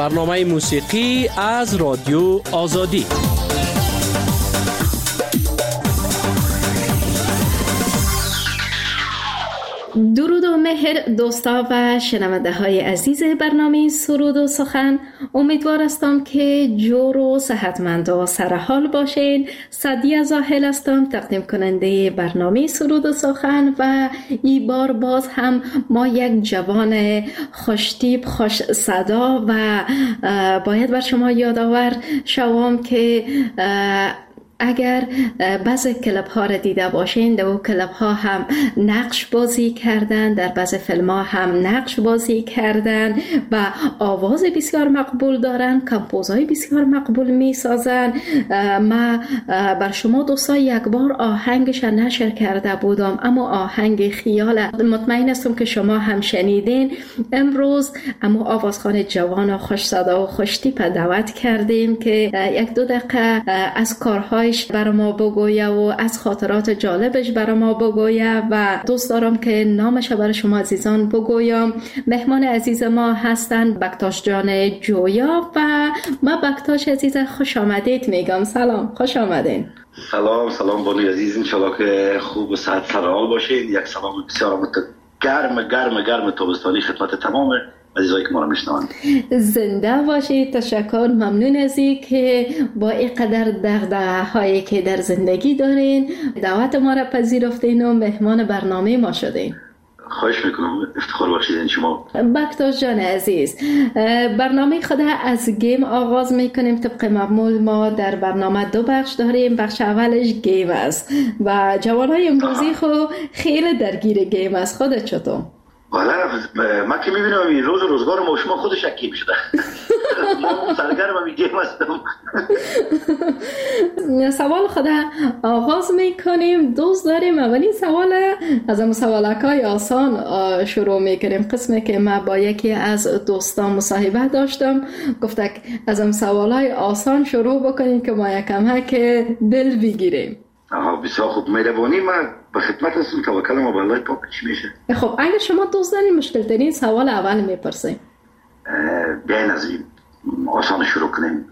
برنامه موسیقی از رادیو آزادی. درود و مهر دوستا و شنونده های عزیز برنامه سرود و سخن. امیدوار هستم که جور و صحتمند و سرحال باشین. سعدیه زاهل هستم، تقدیم کننده برنامه سرود و سخن، و این بار باز هم ما یک جوان خوشتیپ خوش صدا و باید بر شما یادآور شوم که اگر بعضی کلپ ها را دیده باشین، در کلپ ها هم نقش بازی کردن، در بعضی فیلم ها هم نقش بازی کردن و آواز بسیار مقبول دارن، کمپوزهای بسیار مقبول می سازن. ما بر شما دوستا یک بار آهنگش نشر کرده بودم، اما آهنگ خیال، مطمئن هستم که شما هم شنیدین. امروز اما آوازخوان جوان و خوش صدا و خوش تیپ دعوت کردیم که یک دو دقیقه از کارهای برای ما بگویه و از خاطرات جالبش برای ما بگویه و دوست دارم که نامش برای شما عزیزان بگویم. مهمان عزیز ما هستند بکتاش جان جویا و ما بکتاش عزیز خوش آمدید میگم. سلام، خوش آمدین. سلام بانوی عزیز، انشالله که خوب و صحت سرحال باشید. یک سلام بسیار گرم تابستانی خدمت تمام عزیزایی که ما رو میشنوند. زنده باشید. تشکر، ممنون از این که با اینقدر دغدغه هایی که در زندگی دارین دعوت ما را پذیرفتین و مهمان برنامه ما شدین. خواهش میکنم، افتخار باشید شما. بکتاش جان عزیز، برنامه خود از گیم آغاز میکنیم. طبق معمول ما در برنامه دو بخش داریم. بخش اولش گیم است و جوانای امروزی خو خیلی درگیر گیم است. خودت چطور؟ والا من که میبینم این روزگار ما شما خودش اکیم شده. ما سرگرم هم گیم هستم. سوال خود آغاز میکنیم. دوست داریم اولین سوال از هم سوالکای آسان شروع میکنیم. قسمی که من با یکی از دوستان مصاحبه داشتم، گفته از هم سوالای آسان شروع بکنیم که ما یکم که دل بگیریم. بسیار خوب، مهربانی. من به خدمت هستم. توکل ما به الله پاک. چی میشه؟ خب اگر شما دوست دارین مشکل ترین سوال اول میپرسیم. بیاین از این آسان شروع کنیم.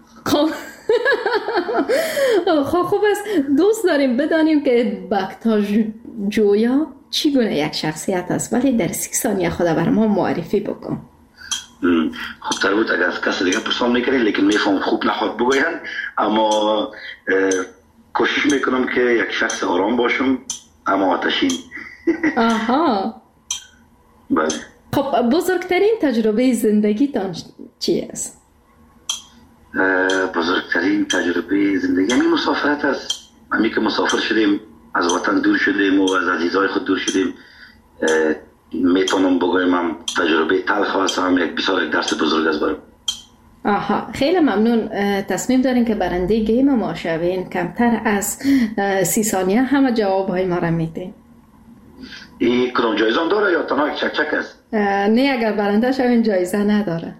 خوب است. دوست داریم بدانیم که بکتاش جویا چی گونه یک شخصیت است، ولی در 30 ثانیه خود بر ما معرفی بکن. خب تر بود اگر از کس دیگه پرسان میکنین، لیکن میفهم خوب نخواد بگوین، اما کوشش میکنم که یک شخص آرام باشم اما آتشین. آها. بله. خب بزرگترین تجربه زندگیتان چی است؟ بزرگترین تجربه زندگی همین مسافرت است. همین که مسافر شدیم، از وطن دور شدیم و از عزیزای خود دور شدیم، میتونم بگویم هم تجربه تلخ است، هم یک بسیار یک درس بزرگ است برام. آها، خیلی ممنون. تصمیم دارین که برنده گیم ما شوین. کمتر از 30 ثانیه همه جوابهای ما را میدین. این کدام جایزه داره یا تنها یک چک است؟ نه، اگر برنده شوین جایزه نداره.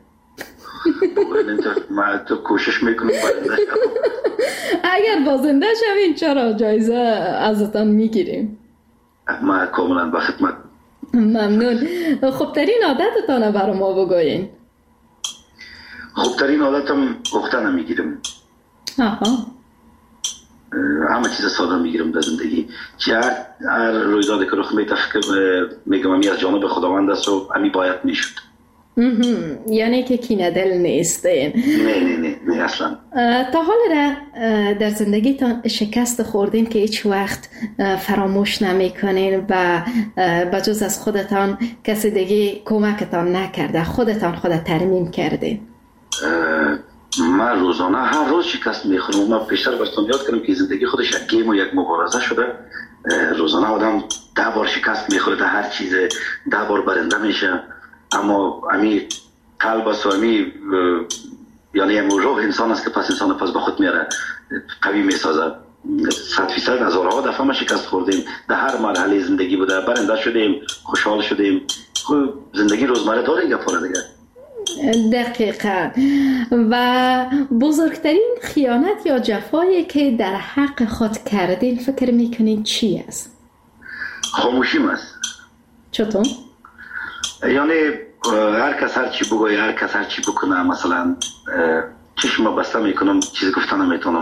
من تو کوشش میکنم برنده شوم. اگر بازنده شوین چرا جایزه ازتان میگیریم. من کاملا به خدمت. ممنون. خوبترین عادتتان برای ما بگوین. خوبترین عادتم اختن میگیرم. آها. همه چیز ساده میگیرم در زندگی. هر رویدادی که رخ میده میگم امی از جانب خداوند است و امی باید میشد. یعنی که کینه دل نیستین؟ نه اصلا. تا حال در زندگیتان شکست خوردین که هیچ وقت فراموش نمیکنین و بجز از خودتان کسی دیگه کمکتان نکرده، خودتان خود ترمیم کردین؟ من روزانه هر روز شکست میخورم. من پیشتر براتون یاد کردم که زندگی خودش یک گیم و یک مبارزه شده. روزانه آدم 10 بار شکست میخوره در هر چیز، 10 بار برنده میشه، اما امی قلب است و امی یعنی روح انسان است که پس انسان پس به خود میاره، قوی میسازه. 100% هزارها دفعه ما شکست خوردیم، در هر مرحله زندگی بوده، برنده شدیم، خوشحال شدیم. زندگی روزمره داره یک پاره دیگه. دقیقاً. و بزرگترین خیانت یا جفایی که در حق خود کردین فکر میکنین چی است؟ خاموشیم است. چطور؟ یعنی هر کس هر چی بگوی، هر کس هر چی بکنه، مثلا چشم بسته میکنم، چیزی گفتن نمیتونم،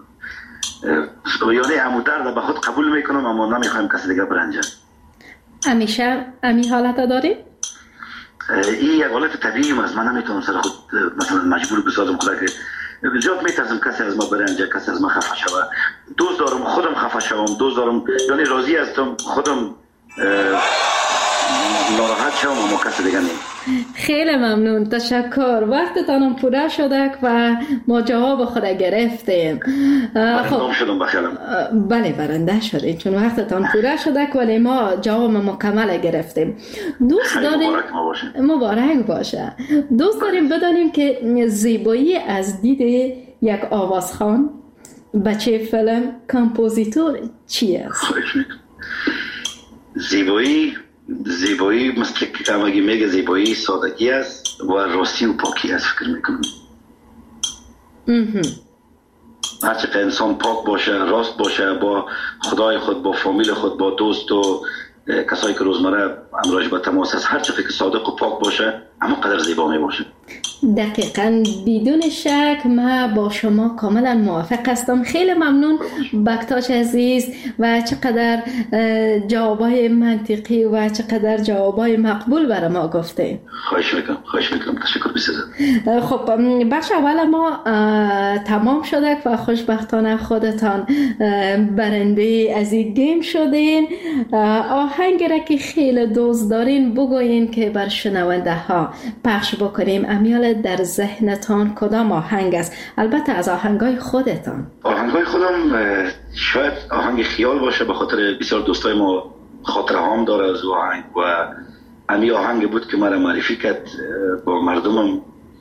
یعنی همو درد به خود قبول میکنم اما نمیخوایم کسی دیگه برنجه. همیشه امی حالت داری؟ این یک حالت طبیعی است. من نمیتونم سر خود مثلا مجبور بسازم خدا که زیاد میترسم کسی از ما برنجه، کسی از ما خفه شوه. دوست دارم خودم خفه شوم، دوست دارم یعنی راضی هستم خودم ناراحت شوم اما کسی دیگه نیم. خیلی ممنون، تشکر. وقتتانم پوره شده و ما جواب خود گرفتیم. خب شدم بخیرم. بله برنده شدیم چون وقتتان پوره شده ولی ما جواب مکمل گرفتیم. دوست داریم مبارک باشه. دوست داریم بدانیم که زیبایی از دید یک آوازخوان، بچه فیلم، کامپوزیتور چی است؟ زیبایی مثل که همگی میگه زیبایی سادگی است و راستی و پاکی است. فکر میکنم هرچه انسان پاک باشه، راست باشه با خدای خود، با فامیل خود، با دوست و کسایی که روزمره امراج به تماس است، هرچه فکر صادق و پاک باشه اما قدر زیبا می باشه. دقیقاً بدون شک من با شما کاملا موافق هستم. خیلی ممنون بکتاش عزیز و چقدر جوابای منطقی و چقدر جوابای مقبول برای ما گفته. خواهش میکنم تشکر بسیار. خب بخش اول ما تمام شده و خوشبختانه خودتان برنده از این گیم شدین. آهنگی را که خیلی دوست دارین بگوین که بر شنونده ها پخش بکنیم. امیال در ذهنتان کدام آهنگ است؟ البته از آهنگای خودتان. آهنگای خودم شاید آهنگ خیال باشه، به خاطر بسیار دوستای ما خاطره هم داره از آهنگ و امی آهنگ بود که مرا معرفی کرد با مردمم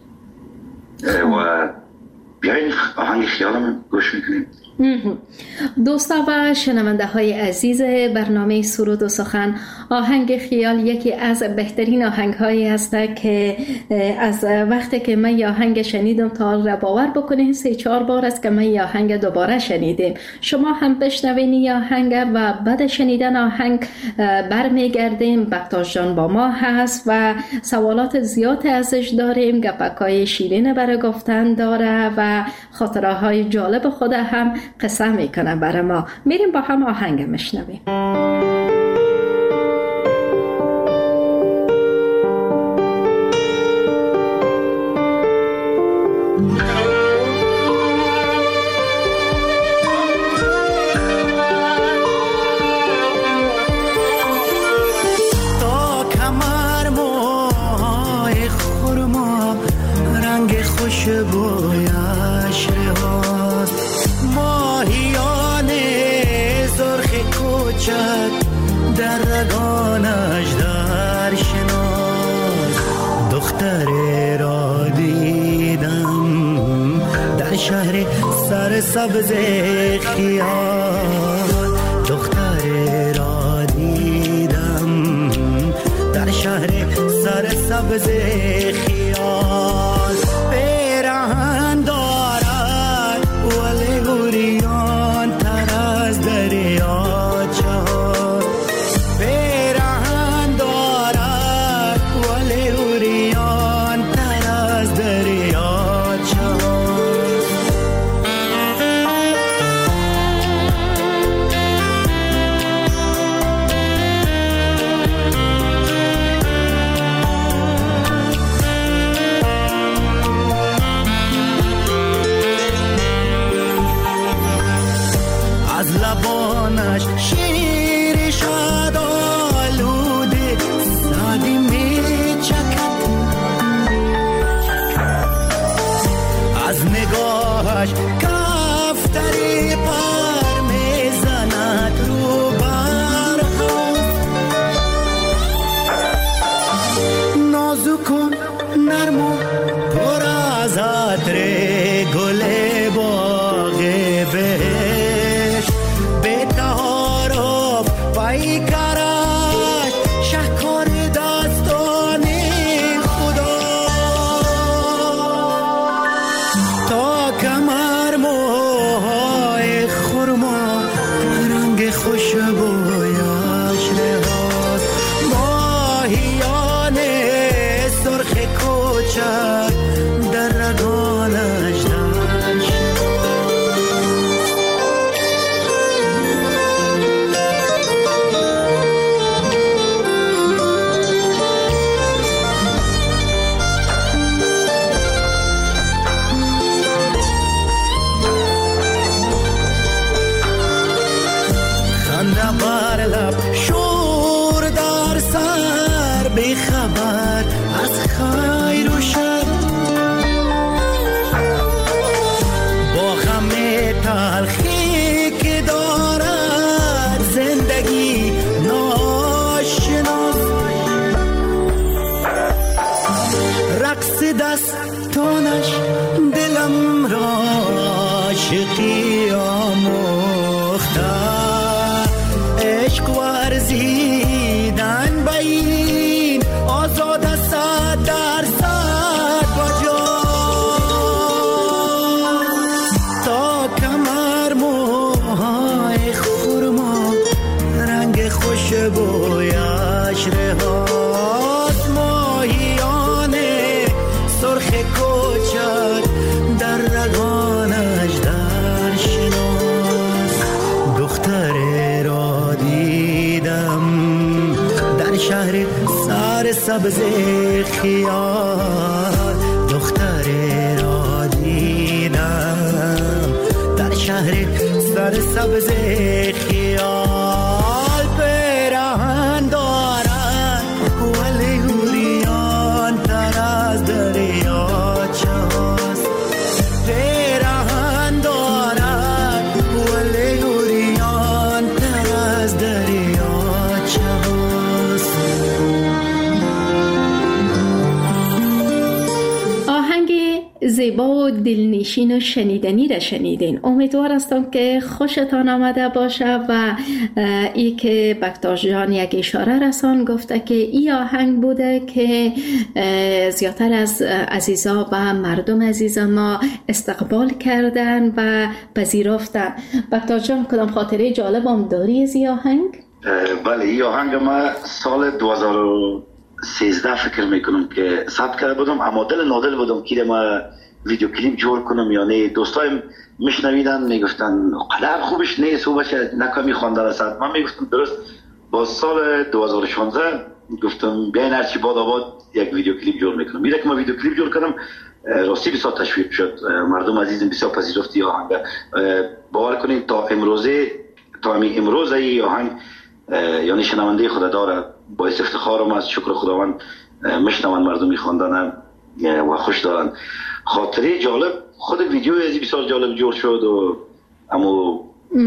و بیاین آهنگ خیالم گوش میکنیم. دوستا و شنونده های عزیز برنامه سرود و سخن، آهنگ خیال یکی از بهترین آهنگ هایی است که از وقتی که من یه آهنگ شنیدم تا را باور بکنین 3-4 بار است که من یه آهنگ دوباره شنیدم. شما هم بشنوین یه آهنگ و بعد شنیدن آهنگ برمیگردیم. بکتاش جان با ما هست و سوالات زیاد ازش داریم، گپکای شیرین برای گفتن داره و خاطره های جالب خود هم قصه میکنه برای ما. میریم با هم آهنگ میشنویم. تا کمر موهای خرما رنگ خوشبویش رهاست، ماهیان زرخ کوچک در رگانش در شناس. دختر را دیدم در شهر سرسبز خیال، دختر را دیدم در شهر سرسبز خیال. پیراهن دارد ولی گریان تر از دریاچه ها، پیراهن دارد ولی گریان تر از دریاچه ها. از لبانش شیر شد آلوده سادی می چکد، از نگاهش کفتری پر می زند رو برهم. نازک و نرم و پر از عطر گل باغ بهش، به تهارم پیکرش شهکار دستان خدا. تا کمر موهای خرما رنگ خوشبویش رهاست، ماهیان بی خبر از خیر و شر، با غم تلخی که دارد زندگی ناشناس، رقص دستانش دلم را عاشقی آموخته، عشق ورزیدن به این آزاد 100% بجا، تا کمر موهای خرما رنگ خوشبویش رهاست، ماهیان سرخ کوچک در رگانش در شناس، دختر را دیدم در شهر سر سبز خیال، دختر را دیدم در شهر سر سبز خیال، پیراهن دارد ولی اوریان تر از دریاچه هاست، پیراهن دارد ولی اوریان تر از دریاچه هاست. آهنگ زیبا و دلنشین و شنیدنی را شنیدین. امیدوار هستم که خوشتان آمده باشه و ای که بکتاش جان یک اشاره رسان گفته که ای آهنگ بوده که زیادتر از عزیزا و مردم عزیز ما استقبال کردن و پذیرفتن. بکتاش جان کدام خاطره جالب هم داری از ای آهنگ؟ بله، ای آهنگ ما سال 2013 فکر میکنم که ثبت کرده بودم، اما دل نادل بودم که ما ویدیو کلیپ جور کنم، یعنی دوستایم میشنویدن میگفتن قدر خوبش نیست و باشه نکمی خوانده رسد، من میگفتم درست. با سال 2016 گفتم بیاین هرچی باد آباد یک ویدیو کلیپ جور میکنم. میره که ما ویدیو کلیپ جور کنم، راستی بسیار تشویق شد، مردم عزیزم بسیار پذیرفتی آهنگ. باور کنید تا امروز ای آهنگ یعنی شنونده خدا داره، باعث افتخارم است، شکر خداوند میشنون مردم میخواندن و خوش دارن. خاطره جالب، خود ویدیو ازی بسیار جالب جور شد و همه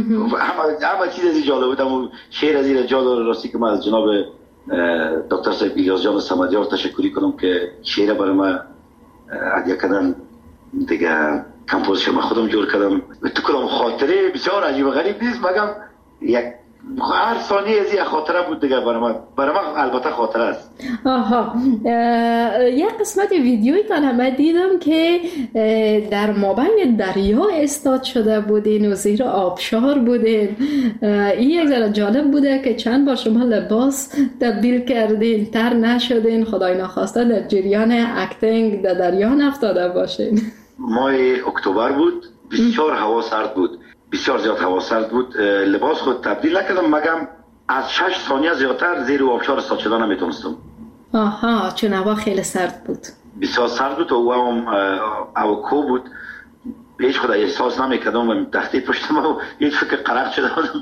چیز ازی جالب بود، اما شعر ازی رجال داره. راستی که من از جناب دکتر صاحب الیاس جان صمدیار تشکری کنم که شعر برای من عدیه کردن دیگه، کمپوزش من خودم جور کردم. تو کدام خاطره بسیار عجیب و غریب نیست، مگم یک هر ثانیه از یک خاطره بود دیگه برای من البته خاطره است. آها، یک قسمت ویدیوی من دیدم که در مابین دریا استاد شده بودین و زیر آبشار بودین. این یک ذره جالب بوده که چند بار شما لباس تبدیل کردین، تر نشدین، خدای نخواسته در جریان اکتینگ در دریا نفتاده باشین. ماه اکتبر بود، بسیار هوا سرد بود، بسیار زیاد هوا سرد بود. لباس خود تبدیل نکردم، مگم از 6 ثانیه زیادتر زیر آبشار استاد شدن نمیتونستم. آها، چون هوا خیلی سرد بود، بسیار سرد بود و هم کو بود، هیچ خدا احساس نمیکردم و تحتی پشتم و هیچ فکر قرق شده بودم.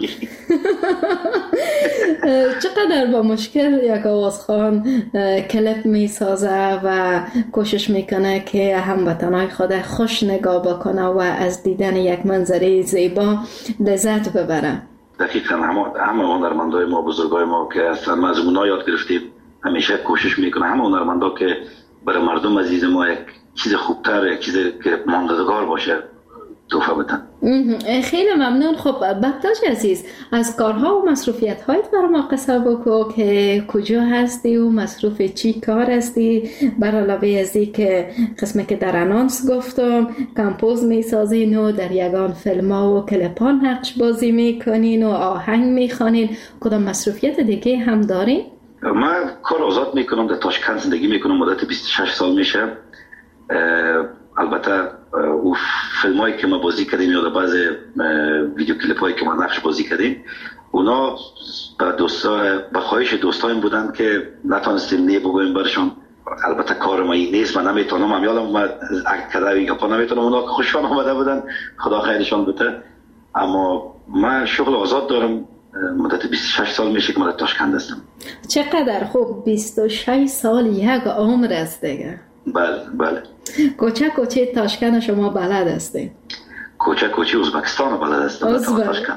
چقدر با مشکل یک آوازخوان کلیپ میسازه و کوشش میکنه که هموطنای خود خوش نگاه بکنه و از دیدن یک منظره زیبا لذت ببره. دقیقا همه هنرمندای ما، بزرگای ما که اصلا ما از اونا یاد گرفتیم، همیشه کوشش میکنه همه هنرمندا که برای مردم عزیز ما یک چیز خوبتر، یک چیز که ماندگار باشه تحفه بدن. خیلی ممنون. خب بکتاش عزیز، از کارها و مصروفیت هایت برای ما قصه بگو که کجا هستی و مصروف چی کار هستی، بر علاوه از این که قسمی که در انانس گفتم کمپوز میسازین و در یگان فیلم ها و کلپان نقش بازی میکنین و آهنگ میخوانین، کدام مصروفیت دیگه هم دارین؟ من کار آزاد میکنم، در تاشکند زندگی میکنم، مدت 26 سال میشه. البته او فیلم هایی که ما بازی کردیم یا بعض ویدیو کلیپ هایی که ما نقش بازی کردیم، اونا به خواهش دوستایم بودن که نتونستیم بگویم برشون. البته کار ما این نیست، من نمیتونم، هم یادم اومد اکت کرده یا نمیتونم، اونا خوشحال آمده بودن، خدا خیرشان بده. اما من شغل آزاد دارم، مدت 26 سال میشه که من تاشکند هستم. چقدر خوب، 26 سال یک عمر است دیگه. بله. کوچه تاشکند شما بلد هستین؟ کوچه ازبکستان بلد هستم. تاشکند.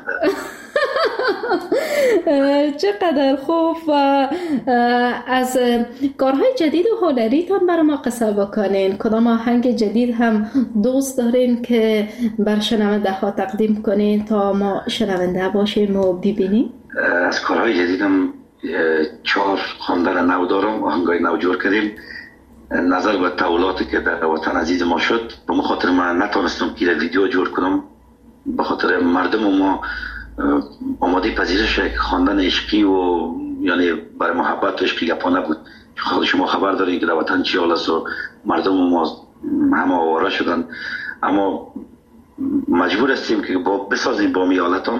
چقدر خوب. و از کارهای جدید و هنریتان برای ما قصه بکنین. کدام آهنگ جدید هم دوست دارین که بر شنونده ها تقدیم کنین تا ما شنونده باشیم و ببینیم؟ از کارهای جدیدم 4 خواندن نو دارم، آهنگای نو جور کردیم. نظر به تحولاتی که در وطن عزیز ما شد، به خاطر من نتونستم که ویدیو جور کنم، به خاطر مردم ما آماده پذیرش خواندن عشقی و یعنی برای محبت و عشقی گپا نبود. خود شما خبر دارید که در وطن چی حال است و مردم ما همه آواره شدن، اما مجبور هستیم که بسازیم با می حالتان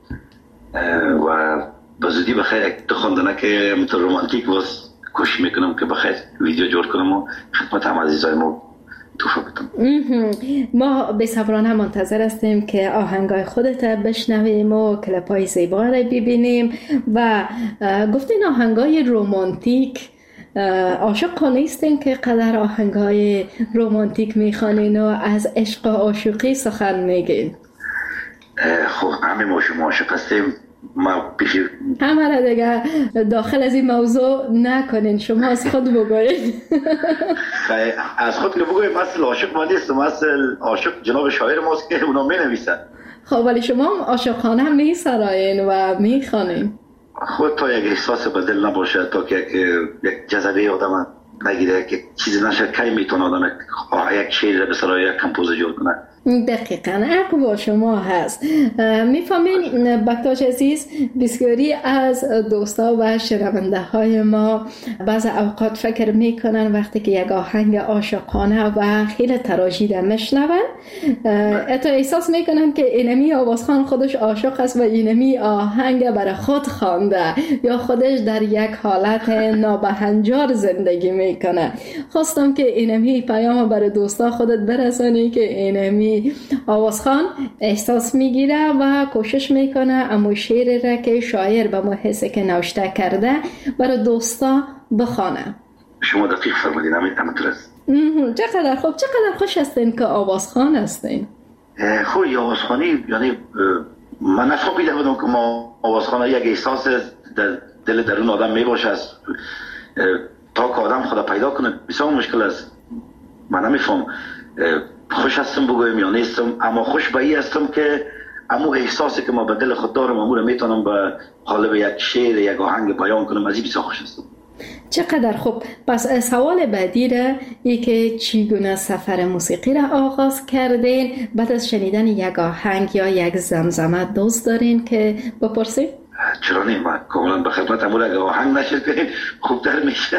و به زودی بخیر یک دو خواندنه که مثل رومانتیک باز کوشش میکنم که بخیر ویدیو جور کنم و خدمت هم عزیزای ما توفه بدم. ما بی‌صبرانه منتظر هستیم که آهنگای خودت بشنویم و کلیپای زیبا را ببینیم. و گفتین آهنگای رومانتیک، عاشق نیستین که قدر آهنگای رومانتیک میخوانین و از عشق و عاشقی سخن میگین؟ خب همه ما شما عاشق هستیم. ما پیشی همه را دیگه داخل از این موضوع نکنین، شما از خود بگوین. از خود که بگویم اصل عاشق ما نیستم، اصل عاشق جناب شاعر ماست که اونا می نویسن. خب ولی شما هم عاشقانه می سرایین و می خوانین. خود تا یک احساس به دل نباشه، تا که یک جذبه آدم نگیره که چیزی نشه، کی میتونه آدم یک شعر به سرای یک کمپوز جور کنه. دقیقاً حق با شما هست. میفهمین بکتاش عزیز، بسیاری از دوستا و شنونده های ما بعض اوقات فکر میکنن وقتی که یک آهنگ عاشقانه و خیلی تراژیده میشنون، حتی احساس میکنن که اینمی آوازخان خودش عاشق است و اینمی آهنگ برای خود خوانده یا خودش در یک حالت نابهنجار زندگی میکنه. خواستم که اینمی پیام برای دوستا خودت برسانی که اینمی آوازخان احساس میگیره و کوشش میکنه اما شعر را که شاعر به محسه که نوشته کرده برای دوستا بخوانه. شما دقیق فرمودین، همینطور است. چقدر خوب، چقدر خوش هستین که آوازخان هستین. خوی آوازخانی، یعنی من نفهمیده بودم که ما آوازخان یک احساس در دل درون آدم میباشه است تا که آدم خدا پیدا کنه بسیار مشکل است. من نمیفهم خوش هستم بگویم یا نیستم، اما خوش به این هستم که امو احساسی که ما به دل خود دارم امو رو میتونم به قالب یک شعر یک آهنگ بیان کنم. از این بسیار خوش هستم. چقدر خوب. پس سوال بعدی را ای که چگونه سفر موسیقی را آغاز کردین؟ بعد از شنیدن یک آهنگ یا یک زمزمه دوست دارین که بپرسید؟ چرا نیم، من کاملا به خدمت امو را آهنگ نشر کنیم خوبتر میشه.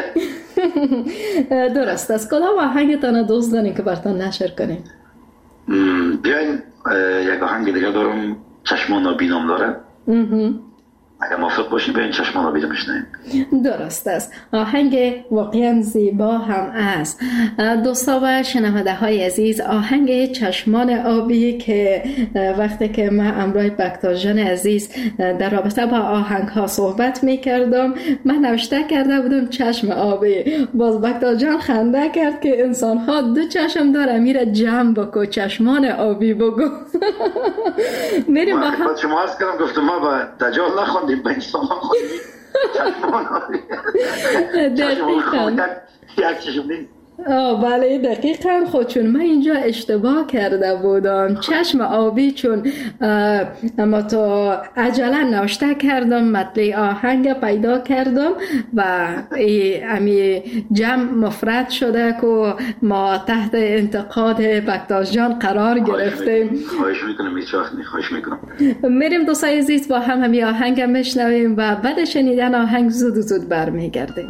درست است. کدام آهنگتان دوست دارین که براتون نشر کنیم؟ بیاین یک آهنگ دیگه دارم، چشمان نابینام داره. اگر موافق باشین بیاین چشمان نابینام بشنویم. درست است. آهنگ واقعا زیبا هم است. دوستا و شنونده های عزیز، آهنگ چشمان آبی که وقتی که من امروی بکتاش جان عزیز در رابطه با آهنگ ها صحبت می کردم، من نوشته کرده بودم چشم آبی. باز بکتاش جان خنده کرد که انسان ها دو چشم داره، میره جمع بکو چشمان آبی بگو. میریم با هم. شما هست کردم گفتم ما با دجال نخوندیم، به انسان خوندیم چشمان آبی. دقیقاً یک چشم نیست. بله دقیقاً. خود چون من اینجا اشتباه کرده بودم، چشم آبی، چون اما تو عجله نوشته کردم مطلع آهنگ پیدا کردم و امی جمع مفرد شده که ما تحت انتقاد بکتاش جان قرار گرفتیم. خواهش میکنم هیچ وقت خواهش میکنم. میریم دوستای عزیز با هم همی آهنگ میشنویم و بعد شنیدن آهنگ زود برمیگردیم.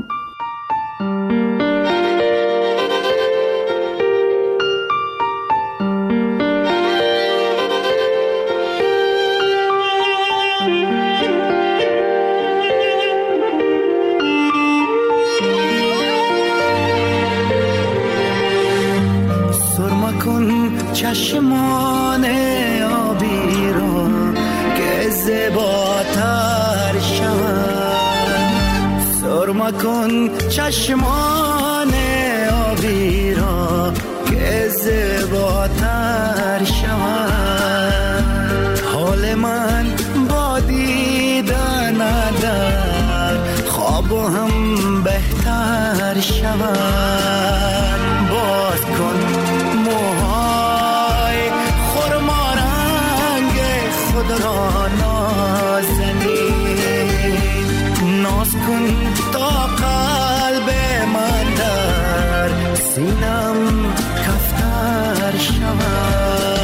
چشمان آبی را که زیباتر مکن چشمان آبی را که زیباتر شود. حال من با دیدن در خواب هم بهتر شود. باز کن موهای خرما رنگ خود را نازنین، ناز کن تا قلب من در سینم کفتر شود.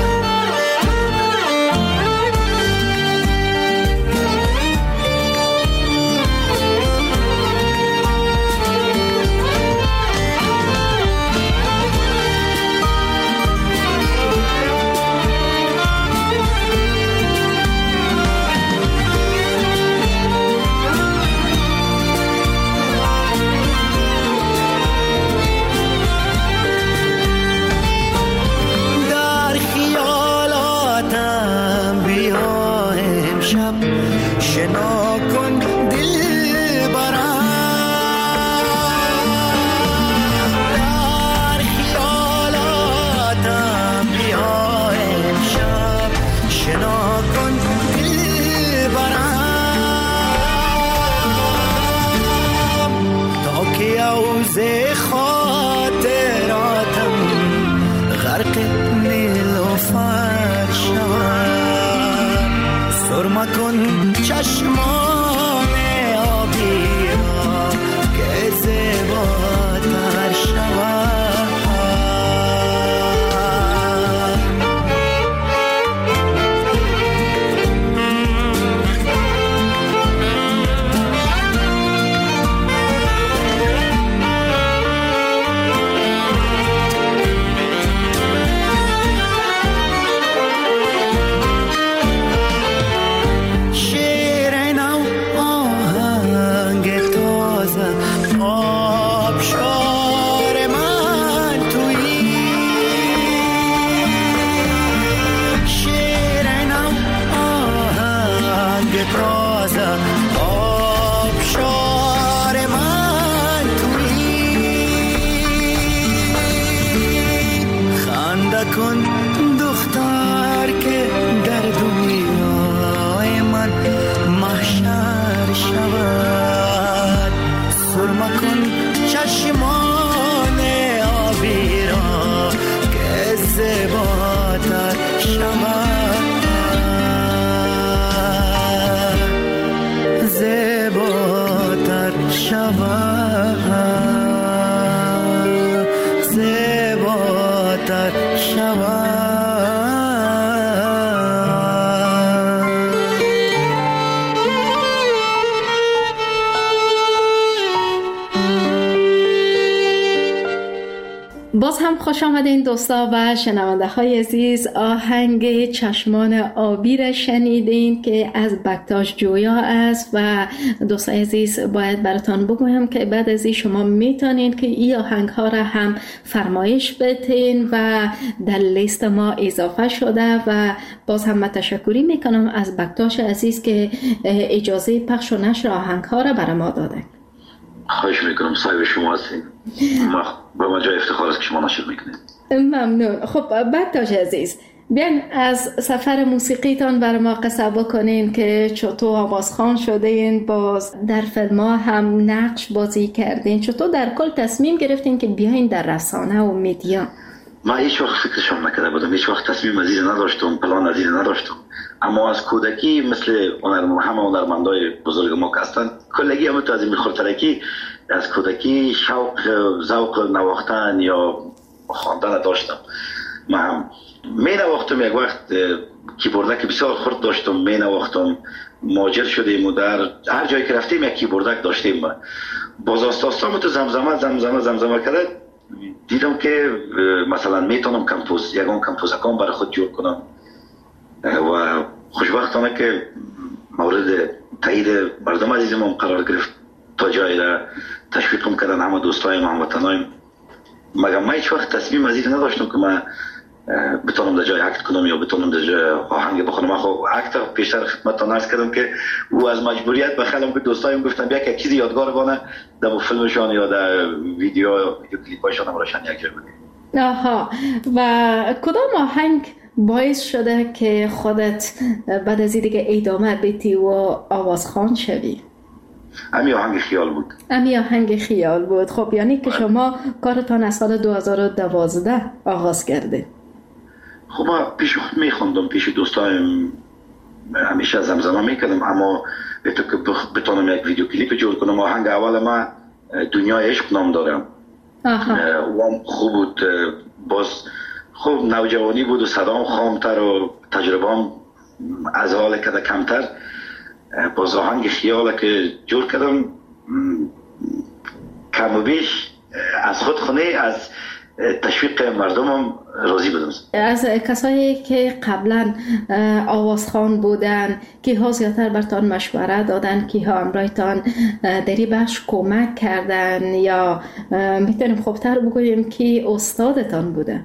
شنا کن دل برم، در خیالاتم بیا امشب. شنا کن دل برم تا که عوض خاطراتم غرق نیلوفر شود. سرما کن چشمان آبی را که زیباتر شود. کن دختر که در دنیای من محشر شود. سرما کن چشمان آبی را که زیباتر شود. زیباتر شود. زیباتر شود. باز هم خوش آمدین دوستا و شنونده های عزیز. آهنگ چشمان آبی را شنیدین که از بکتاش جویا است و دوستای عزیز باید براتان بگویم که بعد از این شما میتونین که این آهنگ ها را هم فرمایش بدین و در لیست ما اضافه شده و باز هم تشکری میکنم از بکتاش عزیز که اجازه پخش و نشر آهنگ ها را برای ما داده. خواهش میکنم، صاحب شما هستیم. با ما جای افتخار است که شما نشر میکنید. ممنون. خب بکتاش عزیز، بیاین از سفر موسیقیتان برای ما قصه بکنین که چطور آوازخوان شدین، باز در فیلم ها هم نقش بازی کردین، چطور در کل تصمیم گرفتین که بیاین در رسانه و میدیا؟ ما هیچ وقت فکرشم نکرده بودم، هیچ وقت تصمیم از این نداشتم، پلان از این نداشتم. اما از کودکی مثل همه هنرمندای بزرگ ما که هستند، کلگی هم تو از این خورترکی از کودکی شوق ذوق نواختن یا خواندن داشتم. من می نواختم، یک وقت کیبوردک بسیار خرد داشتم، می نواختم. ماجر شدیم و در هر جایی که رفتیم یک کیبوردک داشتیم. باز آستاستام تو زمزمه کرده دیدم که مثلا میتونم یکان کمپوزکان برای خود جور کنم و خوشبختانه که مورد تایید مردم عزیزم قرار گرفت، تا جایی را تشویقم کردن همه دوستایم، هموطنایم. مگر من هیچ وقت تصمیم از این نداشتم که من بتونم در جای اکت کنم یا بتونم در جای آهنگ بخونم. خب اکت پیشتر خدمتتون عرض کردم که او از مجبوریت بخلم که دوستایم گفتم بیا که چیزی یادگار بانه در فیلمشان یا در ویدیو کلیپاشون هم روشن یک جای بودیم. آها. و کدام آهنگ باعث شده که خودت بعد از این دیگه ادامه بدی و آوازخوان شوی؟ امی آهنگ خیال بود. امی آهنگ خیال بود. خب یعنی که شما کارتان از سال 2012 آغاز کرده. خب من پیش خود میخوندم، پیش دوستایم همیشه زمزمه میکردم، اما به تو که بتونم یک ویدیو کلیپ جور کنم. آهنگ اول من دنیای عشق نام دارم. و خوب بود. باز خوب نوجوانی بود و صدام خامتر و تجربه‌ام از حال کده کمتر. باز آهنگ خیاله که جور کردم کم و بیش از خود خونه از تشویق مردمم راضی بودم. از کسایی که قبلا آوازخوان بودن که ها زیادتر برتان مشوره دادن، که ها امرایتان دری بخش کمک کردن، یا میتونیم خوبتر بگوییم که استادتان بوده؟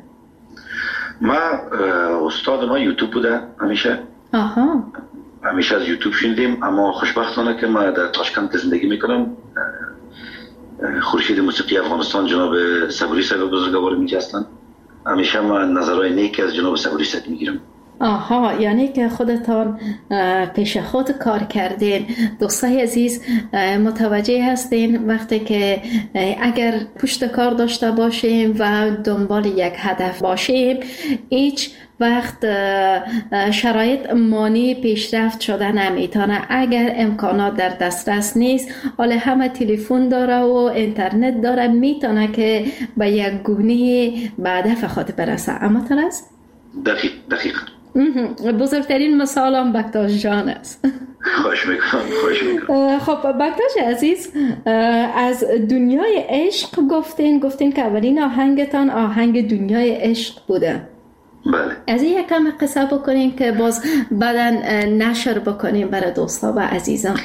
استاد ما یوتیوب بوده همیشه. همیشه از یوتیوب شنیدیم، اما خوشبختانه که ما در تاشکند زندگی میکنم. خورشید موسیقی افغانستان جناب صبوری صاحب بزرگوار میگه هستن. همیشه من نظرهای نیکی از جناب صبوری صاحب میگیرم. یعنی که خودتان پیش خود کار کردین. دوستای عزیز متوجه هستین وقتی که اگر پشت کار داشته باشیم و دنبال یک هدف باشیم، هیچ وقت شرایط مانع پیشرفت شده نمیتونه. اگر امکانات در دسترس نیست، حالا همه تلفن داره و اینترنت داره، میتونه که به یک گونه به هدف خود برسه. اما ترست؟ دقیق. بزرگترین مثال هم بکتاش جان است. خوش میکنم. خب بکتاش عزیز، از دنیای عشق گفتین که اولین آهنگتان آهنگ دنیای عشق بوده. بله. از این یک کم قصه بکنیم که باز بعداً نشر بکنیم برای دوستا و عزیزان.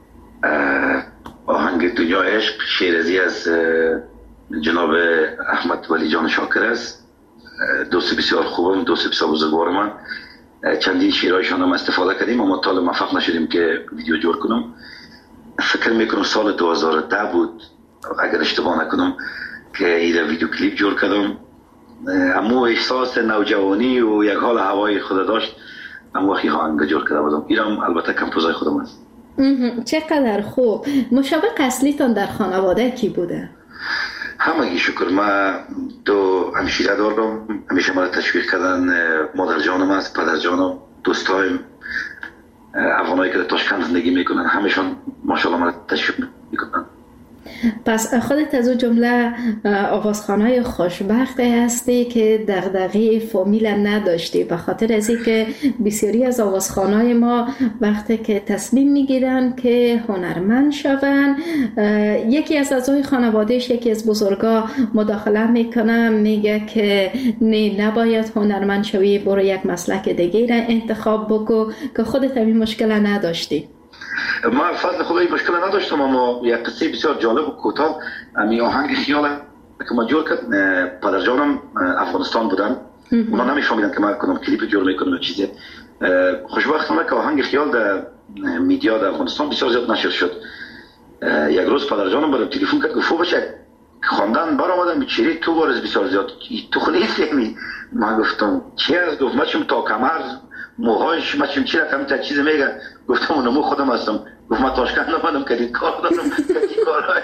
آهنگ دنیای عشق شیرازی از جناب احمد ولی جان شاکر است. دوست بسیار خوبم، دوست بسیار بزرگوار من. چندین شیرهایشان هم استفاده کردیم، اما تا موفق نشدیم که ویدیو جور کنم. فکر میکنم سال 2010 بود اگر اشتباه نکنم که این ویدیو کلیپ جور کردم. اما احساس نوجوانی و یک حال هوای خود داشت، اما وقتی آهنگ جور کرده بودم. اینم البته کمپوزای خودم است. چقدر خوب. مشابه اصلیتان در خانواده کی بوده؟ همگی شکر. من دو همشیره دارم، همیشه مرا تشویق کردن. مادر جانم است، پدر جانم، دوستایم افغانایی که در تاشکند زندگی میکنن، همشون ماشاءالله مرا تشویق میکنن. پس خودت از اون جمله آوازخوانای خوشبخته هستی که دغدغه فامیل نداشتی، به خاطر از اینکه بسیاری از آوازخوانای ما وقتی که تصمیم میگیرن که هنرمند شون، یکی از اعضای خانوادهش، یکی از بزرگا مداخله میکنه، میگه که نه نباید هنرمند شوی، برو یک مسلک دیگه را انتخاب بکو، که خودت همین مشکل نداشتی. ما فضل خدایی مشکل نداشتم، اما یک قصه بسیار جالب و کوتاه. امی آهنگ خیاله که ما جور کرد، پدر جانم افغانستان بودن، اونا نمیفهمیدن که ما کنم کلیپ جور میکنم و چیزی. خوشبختانه که آهنگ خیال در میدیا در افغانستان بسیار زیاد نشر شد. یک روز پدر جانم برام تلفن کرد، گفت بچه خواندن برآمدن چیری تو بارز بسیار زیاد تو خلی فهمی. ما گفتم چی است؟ گفت ما چم تا کمر موهایش ما چم چی رقم تا چیز میگه. گفتم اونمو خودم هستم. گفت ما تاشکند نمانم که کار دارم که کارهای.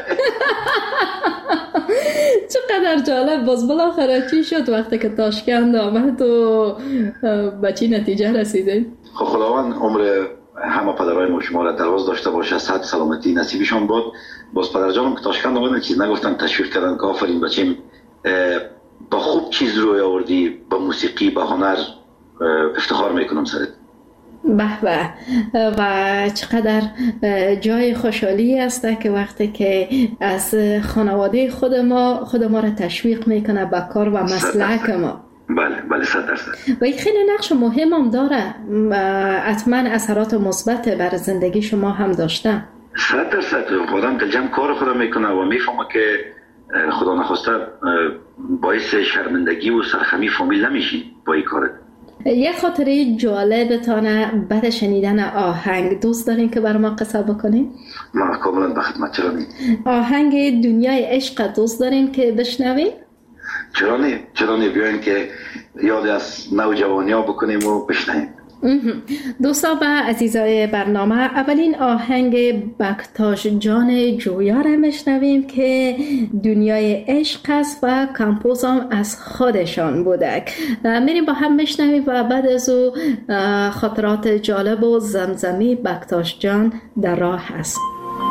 چقدر جالب. باز بالاخره چی شد وقتی که تاشکند آمد و به چی نتیجه رسیدین؟ خب خداوند عمر همه پدرای ما شما را دراز داشته باشه، صحت سلامتی نصیبشان باد. باز پدر جانم که تاشکند آمدن چیز نگفتن، تشویق کردن که آفرین بچیم با خوب چیز روی آوردی، با موسیقی، با هنر افتخار میکنم سرت. به به. و چقدر جای خوشحالی است که وقتی که از خانواده خود ما را تشویق میکنه به کار و مسلک ما. بله 100%. و این خیلی نقش مهم هم داره، حتما اثرات مثبت بر زندگی شما هم داشته. 100% آدم دلجم کار خودم میکنه و میفهمه که خدا نخواسته باعث شرمندگی و سرخمی فامیل نمیشین با این کارت. یه خاطره جالبتانه بعد شنیدن آهنگ دوست دارین که برای ما قصه بکنین؟ ما کاملا به خدمت. چرا نی؟ آهنگ دنیای عشق دوست دارین که بشنوین؟ چرا نی بیاین که یاد از نوجوانی ها بکنیم و بشنویم. دوستان و عزیزای برنامه، اولین آهنگ بکتاش جان جویا را میشنویم که دنیای عشق است و کمپوز هم از خودشان بوده. میریم با هم میشنویم و بعد از او خاطرات جالب و زمزمی بکتاش جان در راه هست.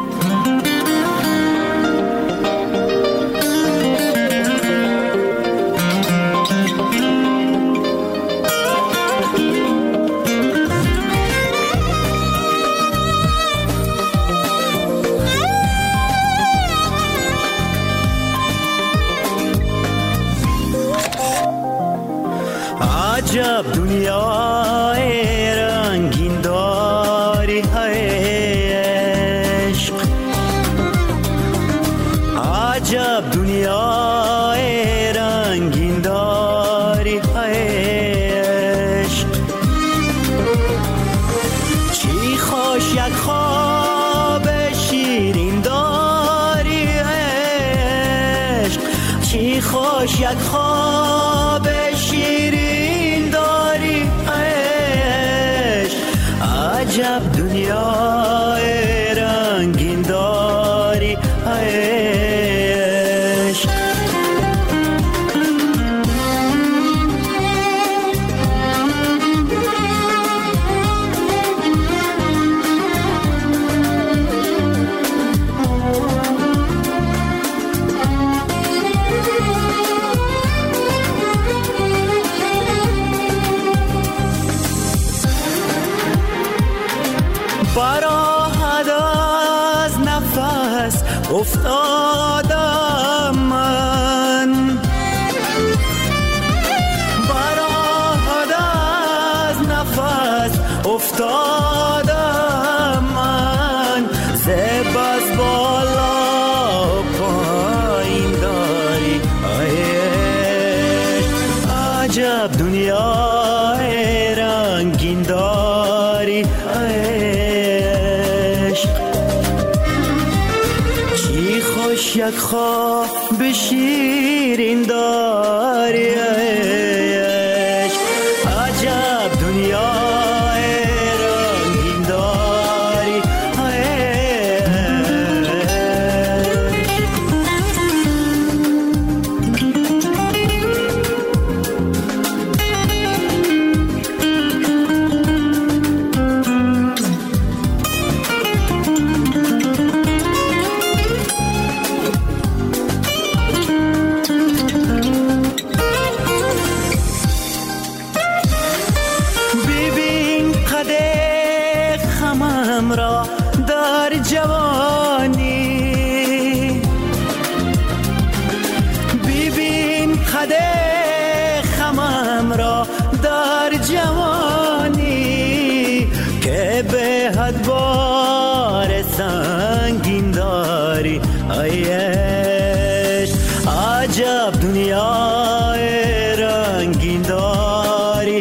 عجب دنیای رنگین داری عشق، عجب دنیای رنگین داری عشق، چی خوش یک خواب شیرین داری عشق، چی خوش یک خواب شیرین داری عشق، عجب دنیای رنگین داری عشق. براحت از نفس افتادم من، براحت از نفس افتادم من، زب از بالا پایین داری عجب دنیای رنگین داری عشق، چی خوش یک خواب شیرین داری عشق، عجب دنیای رنگین داری را در جوانی، ببین قد خمم را در جوانی، که به حد بار سنگین داری عشق، عجب دنیای رنگین داری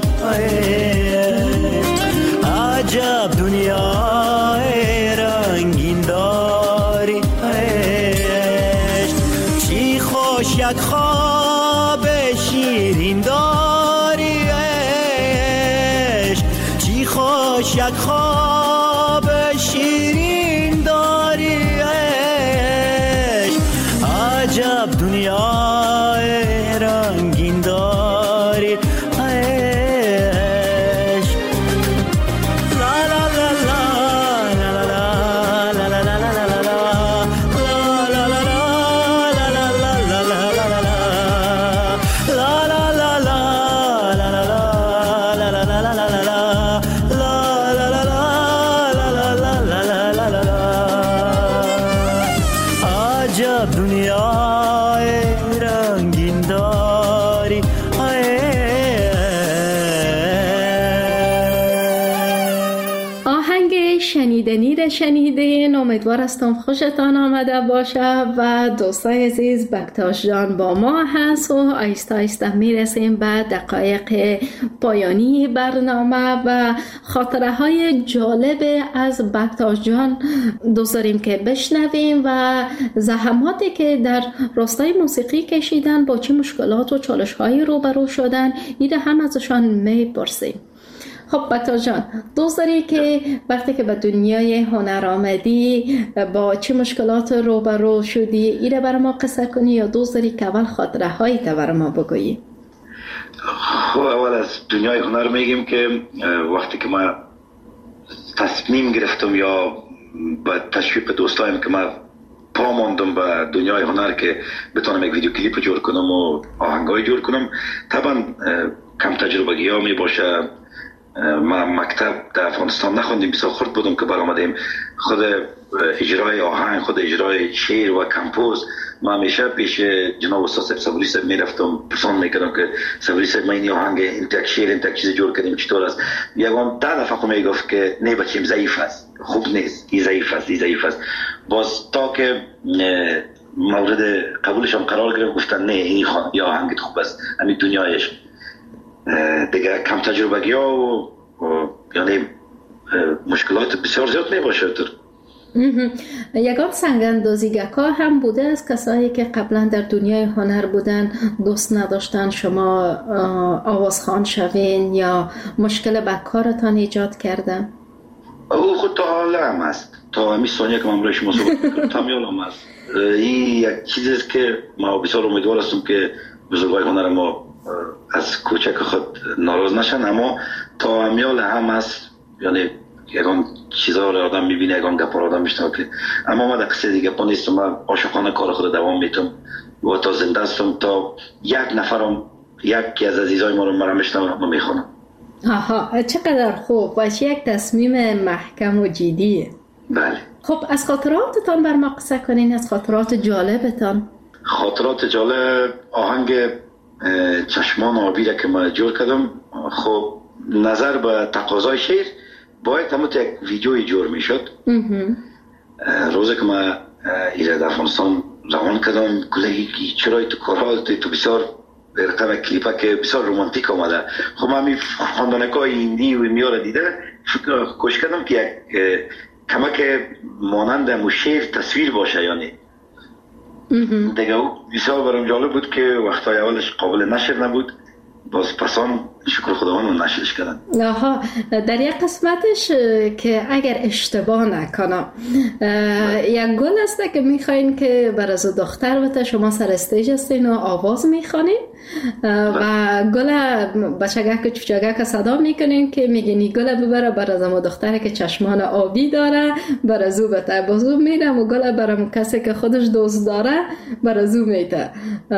عجب دنیای رنگین داری عشق، چی خوش یک خواب شیرین داری عشق، چی خوش یک خواب شیرین داری عشق، عجب دنیای رنگین داری عشق. آهنگ شنیدنی را شنیدین. امیدوار هستم خوشتان آمده باشه و دوستای عزیز بکتاش جان با ما هست و آیسته آیسته میرسیم به دقایق پایانی برنامه و خاطره های جالب از بکتاش جان دوست داریم که بشنویم و زحماتی که در راستای موسیقی کشیدن، با چه مشکلات و چالش هایی روبرو شدن، ایده هم ازشان میپرسیم. خب بکتاش جان، دوست داری که وقتی که به دنیای هنر آمدی با چه مشکلات روبرو شدی ایره برای ما قصه کنی، یا دوست داری که اول خاطره هایی تا برای ما بگویی؟ خب اول از دنیای هنر میگیم که وقتی که ما تصمیم گرفتم یا با تشویق دوستایم که ما پا ماندم به دنیای هنر که بتونم یک ویدیو کلیپ جور کنم و آهنگای جور کنم، طبعا کم تجربگی ها می باشه. ما مکتب در افغانستان نخوندیم، بسیار خرد بودم که برآمدیم. خود اجرای آهنگ، خود اجرای شعر و کمپوز ما همیشه پیش جناب استاد صبوری صاحب میرفتم، پرسان میکردم که صبوری صاحب ما این آهنگ انتک شعر انتک چیز جور کردیم چطور است. یگان 10 دفعه خود میگفت که نه بچیم ضعیف است، خوب نیست، این ضعیف است، این ضعیف است. باز تا که مورد قبولشان قرار گرفت گفتن نه این آهنگت خوب است، همین دنیایش. دیگه کم تجربگی ها و یعنی مشکلات بسیار زیاد می باشه. یگان سنگ‌اندازیگرها هم بوده از کسایی که قبلا در دنیای هنر بودن دوست نداشتن شما آوازخوان شوین یا مشکل به کارتان ایجاد کردن؟ او خود تا حالا هم هست، تا همین ثانیه که من برای شما صحبت میکنم تا حالا هم هست. این یک چیزی است که ما بسیار امیدوار هستم که بزرگای هنر ما از کوچک خود ناراض نشن، اما تا امیال هم هست. یعنی یکان چیزها رو آدم میبینه، یکان گپا رو آدم میشنوه که اما ما در قصه دیگه پا نیستم. من عاشقانه کار خود دوام میتم و تا زنده هستم تا یک نفرم یکی از عزیزای ما رو مرا میشنوه و میخونم. آها، چقدر خوب و چه یک تصمیم محکم و جدیه. بله. خب از خاطراتتان بر ما قصه کنین، از خاطرات جالبتان. خاطرات جالب آهنگ چشمان آبی را که ما جور کردم. خب نظر به تقاضای شعر باید همون یک ویدیوی جور میشد. روزی که ما ایره در افغانستان روان کردم گلهی چرای تو کارال تو بسیار رقم کلیپه که بسیار رومانتیک آمده. خب من خواندنکای هندی و میاره دیده کوشش کردم که کمک مانند همون شعر تصویر باشه. یعنی دیگه بسیار برام جالب بود که وقتای اولش قابل نشر نبود، باز پسان شکر خداوند نشرش کردن. آها، در یک قسمتش که اگر اشتباه نکنم یک گل است که میخواین که بر از دختر بته شما سر استیج هستین و آواز میخوانین و گل بچگک چوچگک صدا میکنین که میگین گل ببره بر از اما دختره که چشمان آبی داره بر از او بته، بازو میدم و گل برام کسی که خودش دوست داره بر از او میته.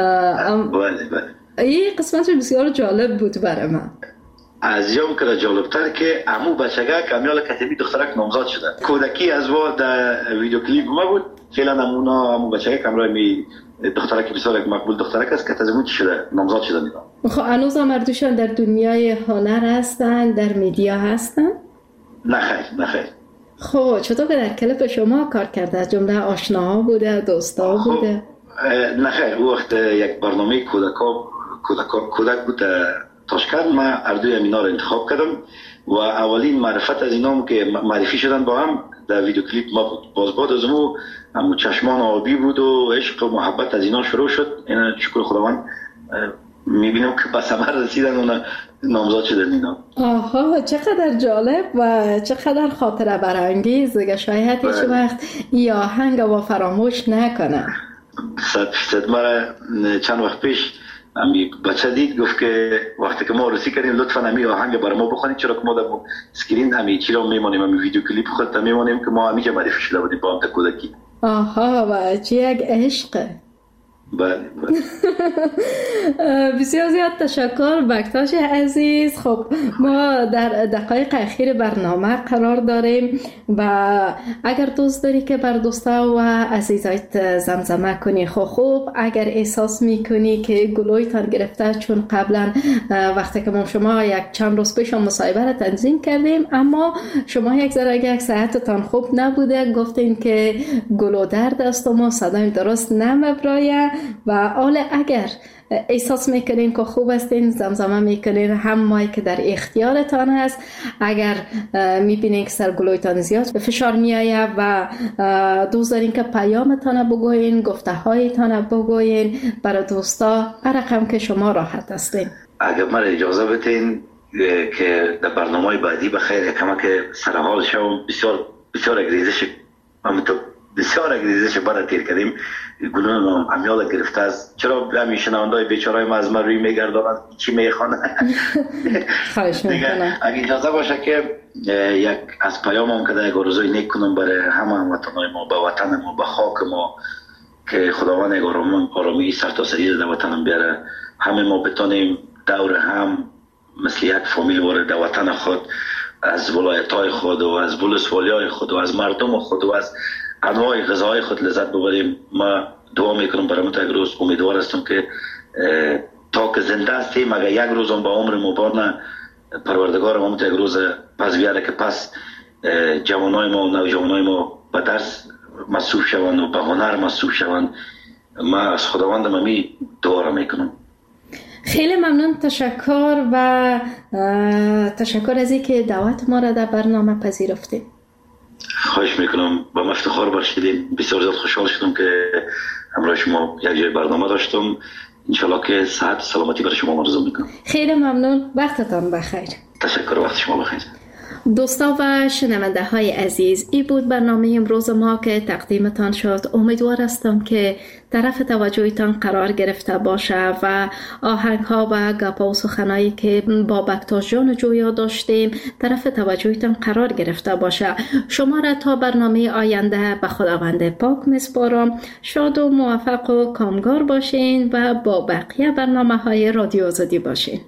این قسمت بسیار جالب بود برای من. از یام که جالبتر که امو بچگک امیال کتبی دخترک نامزاد شده. کودکی از وا در ویدیو کلیپ ما بود. فعلا نمونا امو بچگک امرای می دخترک بسیار مقبول دخترک است که تزمون شده نامزاد شده میدم. خب هنوز مردوشان در دنیای هنر هستن، در میدیا هستن؟ نه خیر. خب چطور که در کلیپ شما کار کرده؟ از جمله آشناها بوده، دوستا بوده؟ نه خیر، او وقت یک برنامه کودک بود تاشکند. ما اردوی امینا رو انتخاب کردم و اولین معرفت از اینا که معرفی شدن با هم در ویدیو کلیپ ما بود. باز بعد از همون چشمان آبی بود و عشق و محبت از اینا شروع شد. اینا شکر خداوند میبینم که به ثمر رسیدن و نامزاد شدن اینا. آها، چقدر جالب و چقدر خاطره برانگیز. شاید هیچ وقت این آهنگ با فراموش نکنه. 100% مرا چند وقت پیش امی بچه دید گفت که وقتی که ما رسی کردیم لطفا امی آهنگ برای ما بخونید، چرا که ما در اسکرین امی چی را میمانیم، امی ویدیو کلیپ خودت میمانیم که ما امی که معرفی شده بودیم با هم تا کودکی. آها، و چه یک عشقه. بله. بسیار زیاد تشکر بکتاش عزیز. خب ما در دقایق اخیر برنامه قرار داریم و اگر دوست داری که بر دوستا و عزیزایت زمزمه کنی خوب اگر احساس میکنی که گلویتان گرفته، چون قبلا وقتی که ما شما یک چند روز پیش مصاحبه را تنظیم کردیم اما شما یک صحتتان خوب نبوده، گفتین که گلو درد است و ما صدای درست نمیبرایه و حالا اگر احساس میکنین که خوب هستین زمزمه میکنین، هم مایی که در اختیارتان هست. اگر میبینین که سرگلویتان زیاد به فشار میایه و دوست دارین که پیامتان بگوین، گفته هایتان بگوین برای دوستا، هر رقم که شما راحت هستین. اگر من اجازه بدین که در برنامه بعدی بخیر کما که سرحال شوم، بسیار اگریزش برای تیر کردیم، گلون امیال گرفته است. چرا همیشه شنونده‌های بیچاره‌ی ما از من روی میگردانند چی میخوانه؟ خواهش میکنم اگه اجازه باشه که یک از پیامم که یک روزای نیک کنم برای همه هموطنان ما، به وطن ما، به خاک ما، که خداوند یک آرامی سرتاسری در وطنم بیاره، همه ما بتونیم دور هم مثل یک فامیل وارد در وطن خود، از ولایت‌های خود و از ولسوالی‌های خود و از مردم خود و از انواع غذاهای خود لذت ببریم. ما دعا میکنم برای یک روز، امیدوار هستم که تا که زنده هستیم اگر یک روز هم با عمر مبارک پروردگارم یک روز پس بیاره که پس جوانای ما و نوجوانای ما به درس مصروف شوند و به هنر مصروف شوند، ما از خداوندم امی دعا را میکنم. خیلی ممنون، تشکر و تشکر از اینکه دعوت ما را در برنامه پذیرفتید. خواهش میکنم، با من افتخار بخشیدین. بسیار زیاد خوشحال شدم که همراه شما یک جای برنامه داشتم. انشالله که صحت و سلامتی برای شما آرزو میکنم. خیلی ممنون، وقتتان بخیر. تشکر، وقت شما بخیر. دوستا و شنونده های عزیز، این بود برنامه امروز ما که تقدیمتان شد. امیدوار هستم که طرف توجهتان قرار گرفته باشه و آهنگ ها و گپا و سخنایی که با بکتاش جان جویا داشتیم طرف توجهتان قرار گرفته باشه. شما را تا برنامه آینده به خداوند پاک میسپارم. شاد و موفق و کامگار باشین و با بقیه برنامه های رادیو آزادی باشین.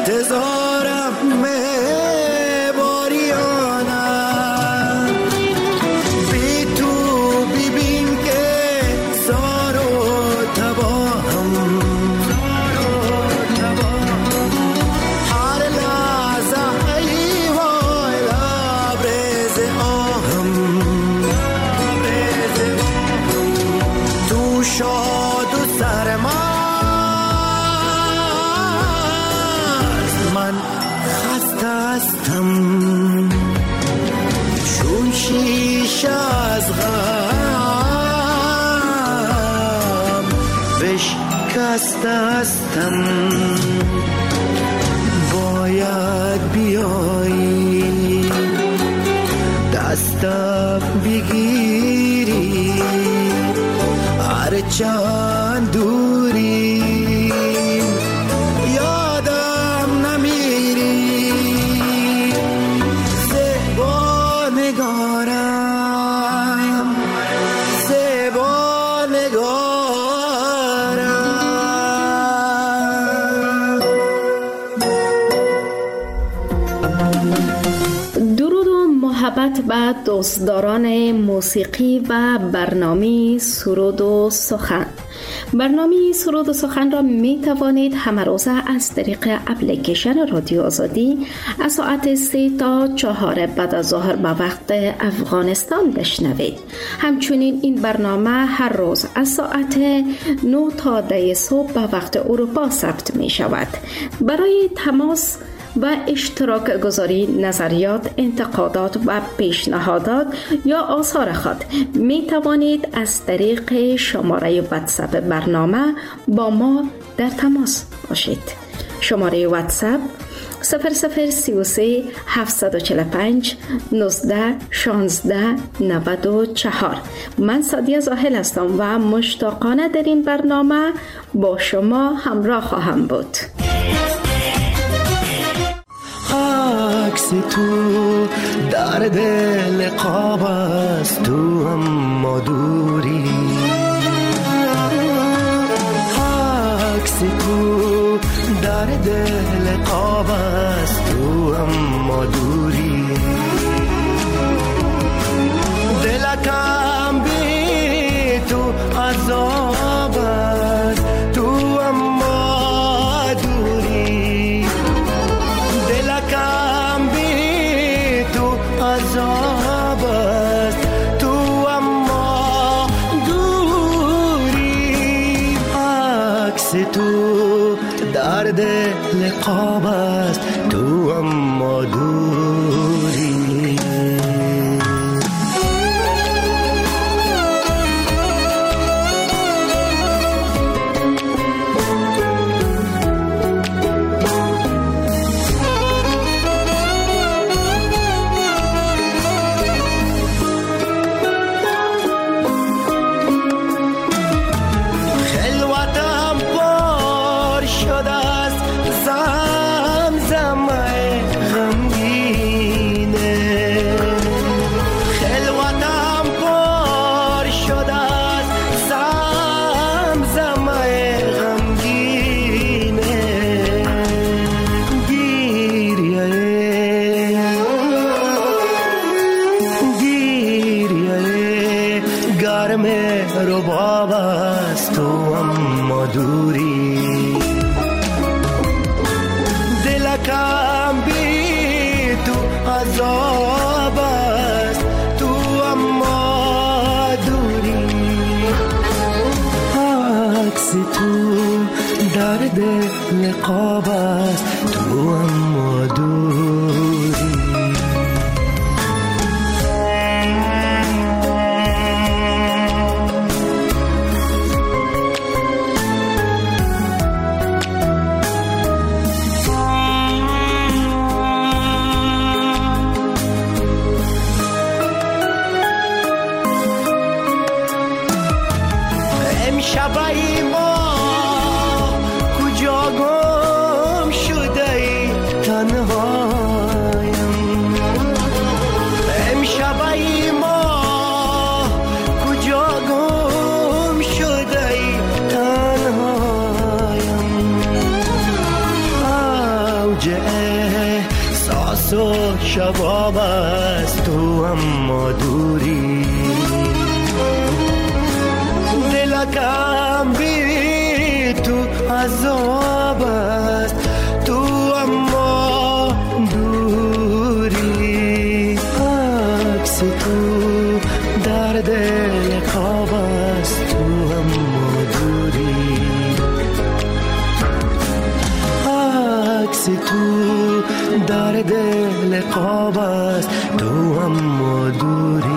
انتظارم باریانم، بی تو ببین که زار و تباهم، هر لحظه ای وای لبریز آهم، تو شاد و سرمست من خسته هستم، چون شیشه از غم بشکسته هستم، باید بیایی دستم بگیری هرچند دوری، یادم نمیری زیبا نگارم، زیبا نگارم. درود و محبت به دوستداران موسیقی و برنامه سرود و سخن. برنامه سرود و سخن را می توانید همه روزه از طریق اپلیکیشن رادیو آزادی از ساعت 3 تا 4 بعد از ظهر به وقت افغانستان بشنوید. همچنین این برنامه هر روز از ساعت 9 تا 10 صبح به وقت اروپا ثبت می شود. برای تماس و اشتراک گذاری نظریات، انتقادات و پیشنهادات یا آثار خود می توانید از طریق شماره واتساپ برنامه با ما در تماس باشید. شماره واتساپ 0033 745 19 16 94. من سعدیه زاهل هستم و مشتاقانه در این برنامه با شما همراه خواهم بود. عکس تو در دل قاب است، تو اما دوری، عکس تو در دل قاب است، تو اما دوری، دلکم بی تو عذاب است، تو اما دوری، دلکم بی تو عذاب است، تو اما دوری، عکس تو در دل قاب است، تو اما دوری. رباب است، تو اما دوری، دلکم بی تو عذاب است، تو اما دوری، عکس تو در دل قاب است، تو اما دوری. شبای ما کجا گم شده ای موج احساس و شباب است تو اما دوری دلکم بی تو عذاب است تو اما دوری عکس تو در دل خواب است تو اما دوری عکس تو در دل خواب است تو اما دوری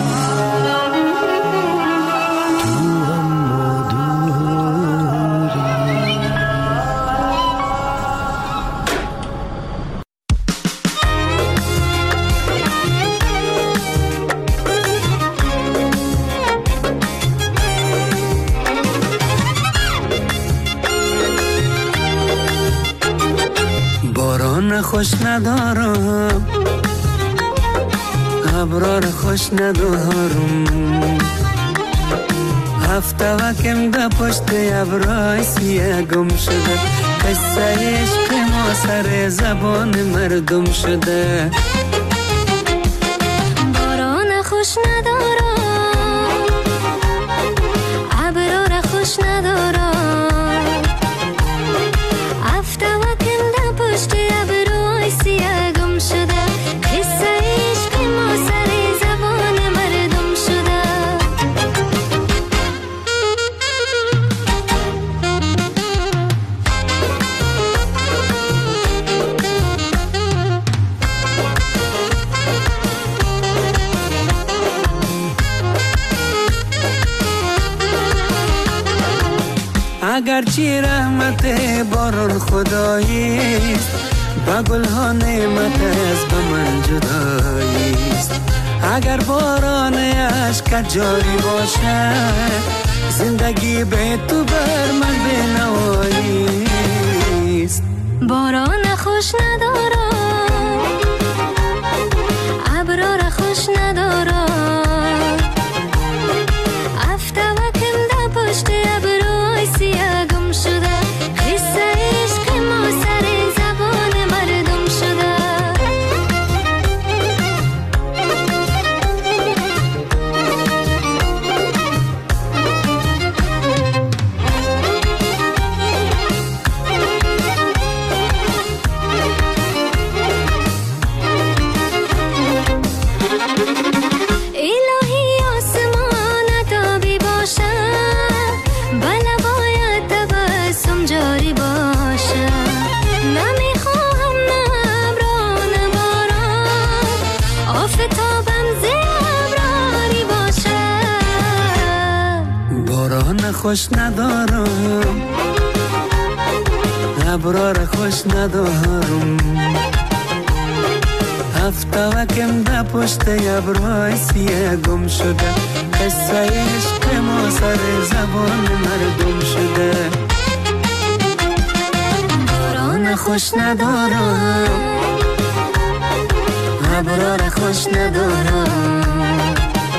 خوش ندارم ابرار خوش ندارم هفته وکم ده پشت ابرای سیه گم شده قصه عشق ما سر زبان مردم شده باران خوش ندارم ابرار خوش ندارم هفته وکم ده پشت ابرای سیه گم شده قصه عشق ما سر زبان مردم شده اگرچه رحمت باران خداییست با گلها نعمت از به من جداییست اگر باران عشق جاری باشد زندگی به تو بر من بنواییست باران خوش ندارم ابرار خوش ندارم هفته وکم ده پشت ابرای سیه گم شده قصه عشق ما سر زبان مردم شده الهی آسمان تابی باشد بله باید تبسم جاری باشد نمیخواهم نه ابرا نه باران آفتابم زی ابراری باشد باران خوش ندارم ابرار خوش ندارم هفته وکم ده پشت ابرای سیه گم شده قصه عشق ما سر زبان مردم شده باران خوش ندارم ابرار خوش ندارم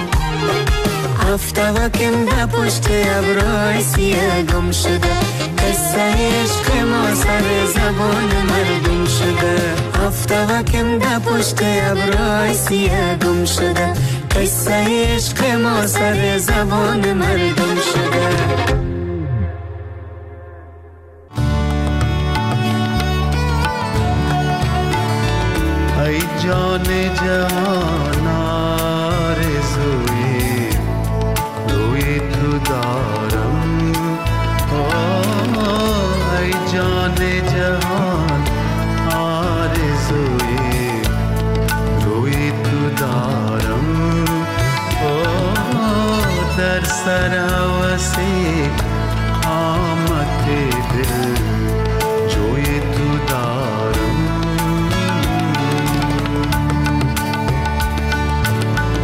هفته وکم ده پشت ابرای سیه گم شده قصه عشق ما سر زبان مردم شده هفته وکم ده پشت ابرای سیه گم شده قصه عشق ما سر زبان مردم شده ای جان جهان آرزوی روی تو دارم ای جان جهان آرزوی روی تو دارم در سر هوسی آمد دل جوی تو دارم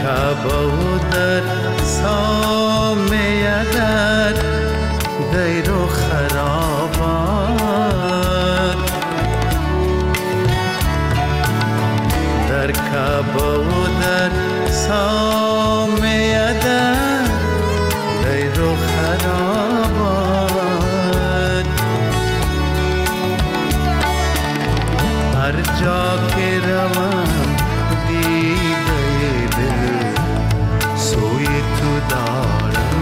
کعبه و در سامه در دیر و خرابات در کعبه و در سامه در دیر و خرابات هر جا که روم دیده دل سوی تو دارم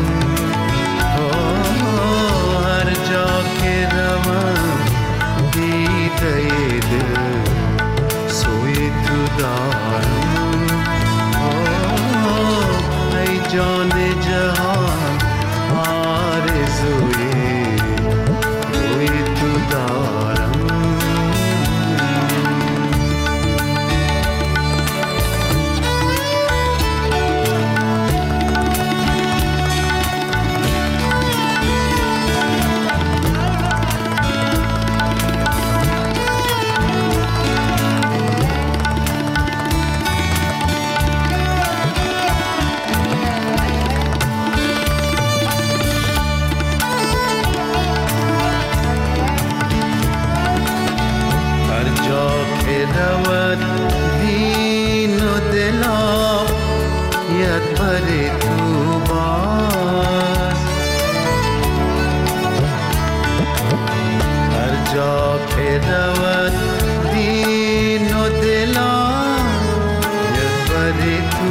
هر جا که روم دیده دل سوی تو دارم ای جان جهان آرزوی روی تو دارم رود دین و دلا ید بر تو باز هر جا که رود دین و دلا ید بر تو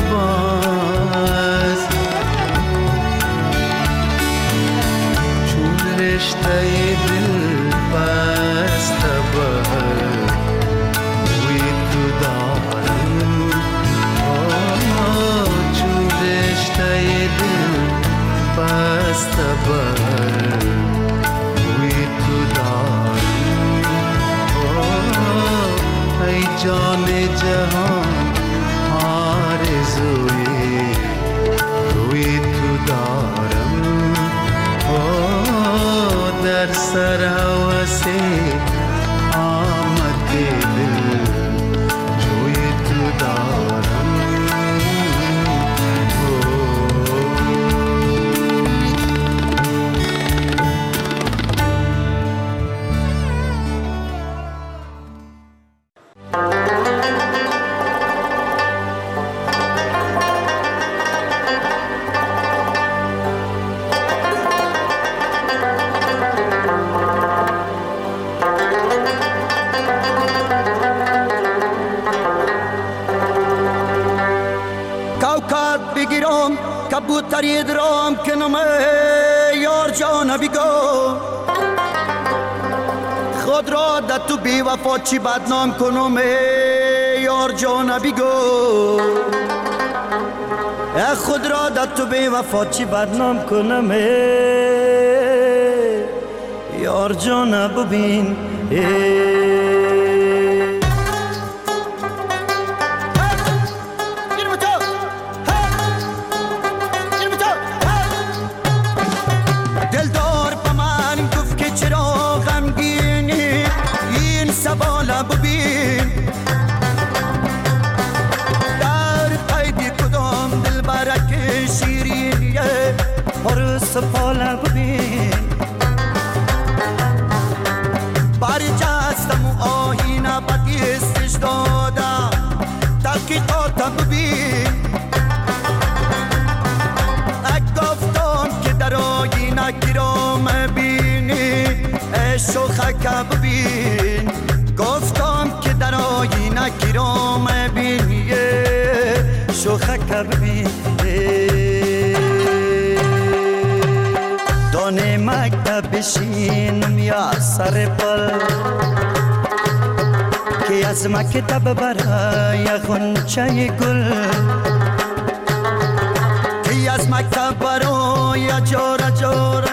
باز چون رشته دل بسته بر بسته بر روی تو دارم ای جان جهان آرزوی روی تو دارم در سر هوس آمد دل روی تو دارم کبوتری درام کنم یار جان بیگو خود را در تو بی وفا چی بدنام کنم یار جان بیگو خود را در تو بی وفا چی بدنام کنم یار جان ببین ببین در قیدی کدام دل برک شیرینیه پر سفاله ببین برجستم و آهینه بدیستش دادم تحقیقاتم ببین گفتم که در آهینه گیرام بینی شوخک ببین گفتم که در آینه گیرام بینی شوخک ببین دانه مکتب بشینم یا سر پل که از مکتب برای غنچه گل که از مکتب برای جاره جاره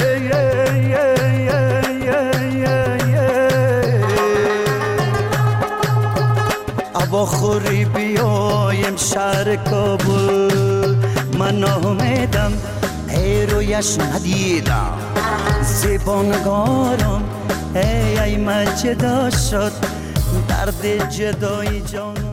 با خوری بیایم شهر کابل من آمدم ای رویش ندیدم زیبانگارم ای مجدا شد درد جدای جان